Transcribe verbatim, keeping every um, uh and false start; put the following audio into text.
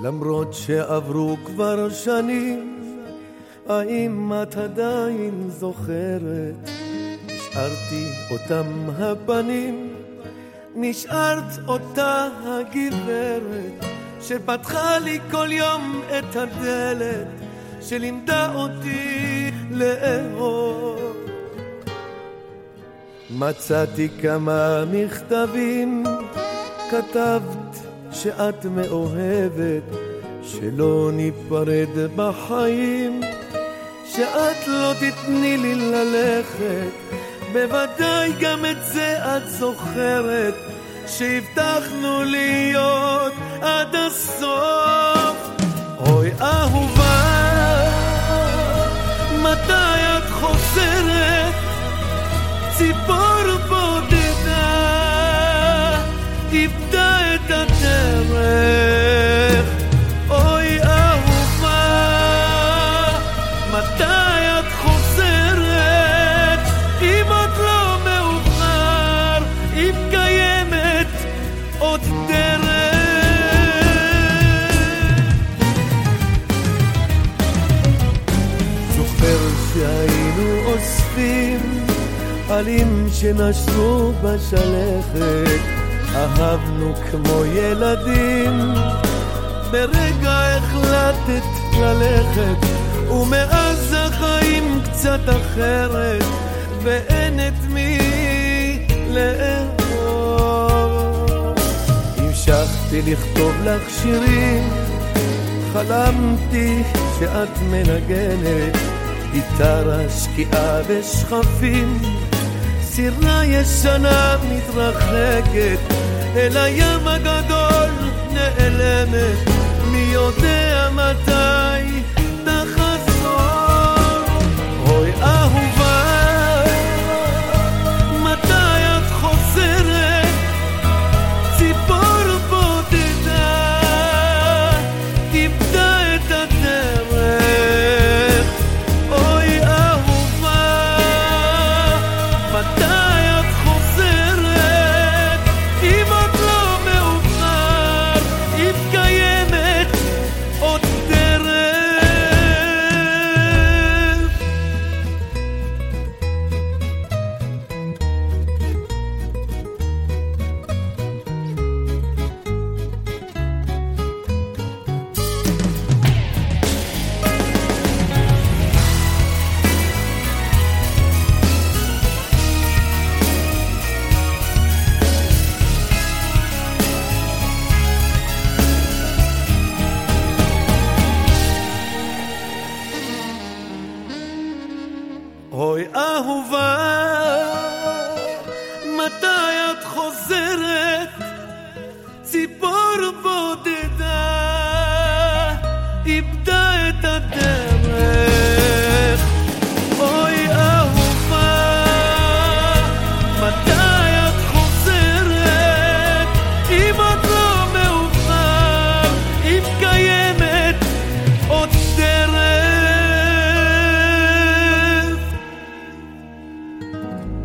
למרות שעברו כבר שנים, האם את עדיין זוכרת? נשארתי אותם הפנים, נשארת אותה הגברת שפתחה לי כל יום את הדלת, שלימדה אותי לאהוב. מצאתי כמה מכתבים, כתבת שאת מאוהבת, שלא ניפרד בחיים, שאת לא תתני לי ללכת. בוודאי גם את זה את זוכרת, שהבטחנו להיות עד הסוף. אוי אהובה, מתי את חוזרת? ציפור בודדה איבדה את הדרך. אוי אהובה, מתי את חוזרת? אם עוד לא מאוחר, אם קיימת עוד דרך. זוכר שהיינו אוספים עלים שנשרו בשלכת, אהבנו כמו ילדים. ברגע החלטת ללכת, ומאז החיים קצת אחרת, ואין את מי לאהוב. המשכתי לכתוב לך שירים, חלמתי שאת מנגנת גיטרה שקיעה בשכפים. סירה ישנה מתרחקת, אל הים הגדול נעלמת, מי יודע מתי תחזור. אוי אהובה, מתי את חוזרת? ציפור בודדה איבדה את הדרך. אוי אהובה, מתי את חוזרת? אם עוד לא מאוחר, אם קיימת עוד דרך. אוי אהובה, מתי את חוזרת? ציפור בודדה איבדה את הדרך. אוי אהובה, מתי את חוזרת? אם עוד לא מאוחר, אם קיימת עוד דרך.